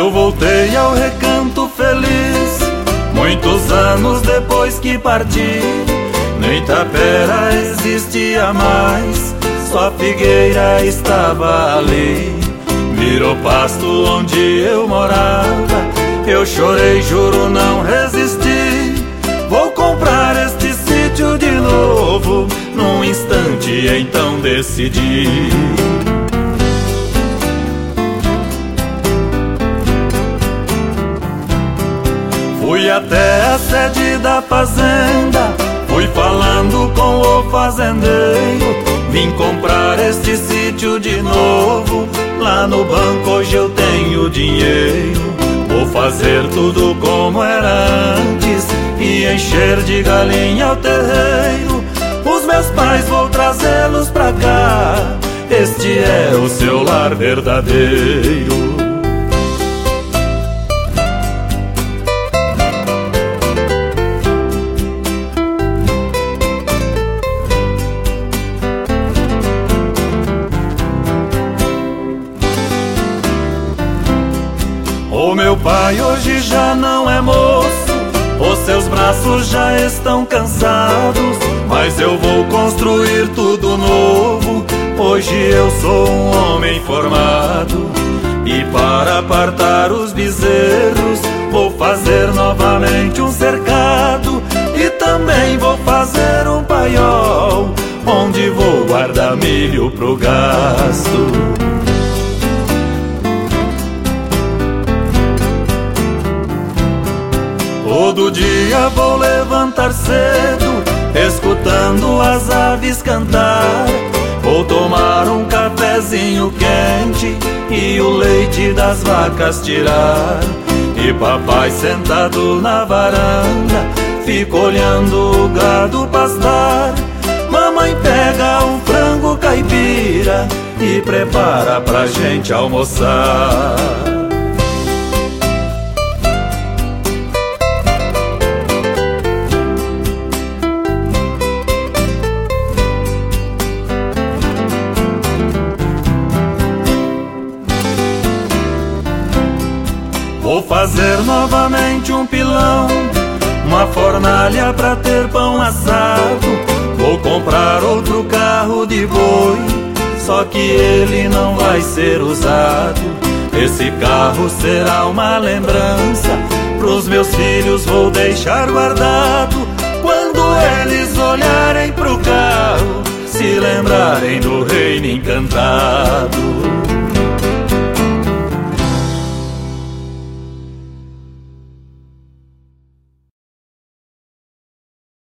Eu voltei ao recanto feliz, muitos anos depois que parti. Nem tapera existia mais, só a figueira estava ali. Virou pasto onde eu morava, eu chorei, juro não resisti. Vou comprar este sítio de novo, num instante então decidi. Fui até a sede da fazenda, fui falando com o fazendeiro. Vim comprar este sítio de novo, lá no banco hoje eu tenho dinheiro. Vou fazer tudo como era antes e encher de galinha o terreiro. Os meus pais vou trazê-los pra cá, este é o seu lar verdadeiro. O meu pai hoje já não é moço, os seus braços já estão cansados, mas eu vou construir tudo novo, hoje eu sou um homem formado. E para apartar os bezerros, vou fazer novamente um cercado, e também vou fazer um paiol, onde vou guardar milho pro gasto. Todo dia vou levantar cedo, escutando as aves cantar. Vou tomar um cafezinho quente e o leite das vacas tirar. E papai sentado na varanda, fica olhando o gado pastar. Mamãe pega um frango caipira e prepara pra gente almoçar. Vou fazer novamente um pilão, uma fornalha pra ter pão assado. Vou comprar outro carro de boi, só que ele não vai ser usado. Esse carro será uma lembrança, pros meus filhos vou deixar guardado. Quando eles olharem pro carro, se lembrarem do reino encantado.